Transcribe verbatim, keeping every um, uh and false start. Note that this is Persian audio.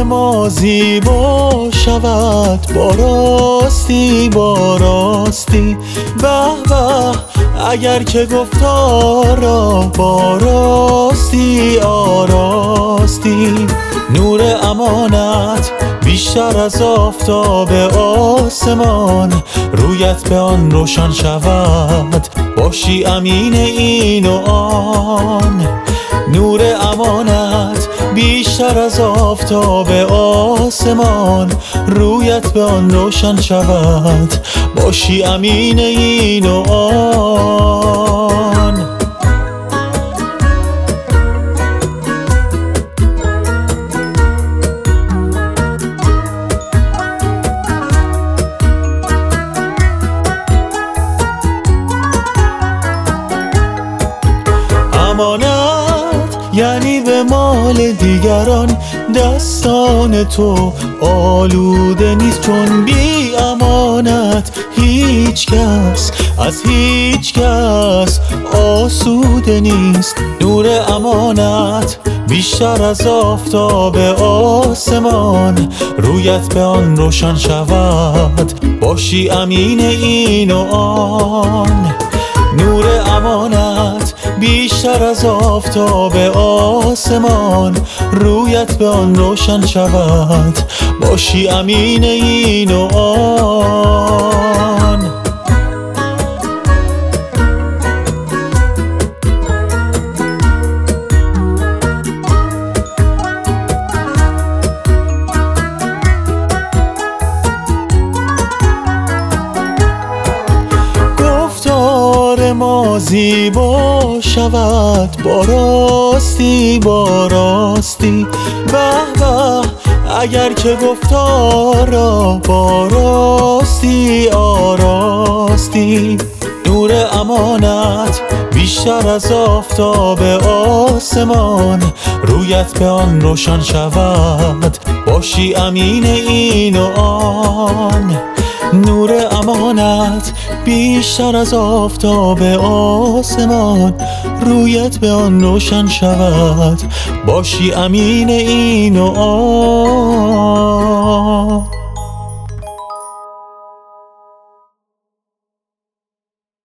ما زیبا شود با راستی با راستی. به به اگر که گفتار را با راستی آراستی. نور امانت بیشتر از آفتاب آسمان، رویت به آن روشن شود باشی امین این و آن. نور امانت بیشتر از آفتاب آسمان، رویت به آن روشن شود باشی امین این و آن. امانت یعنی به مال دیگران دستان تو آلوده نیست، چون بی امانت هیچ کس از هیچ کس آسوده نیست. نور امانت بیشتر از آفتاب آسمان، رویت به آن روشن شود باشی امین این و آن. نور امانت بیشتر از آفتاب آسمان، رویت به آن روشن شود باشی امین این و آن. ما زیبا شود با راستی با راستی. به به اگر که گفتار را با راستی آراستی. نور امانت بیشتر از آفتاب آسمان، رویت به آن روشن شود باشی امین این و آن. نور امانت بیشتر از آفتاب آسمان، رویت به آن روشن شود باشی امین این و آن.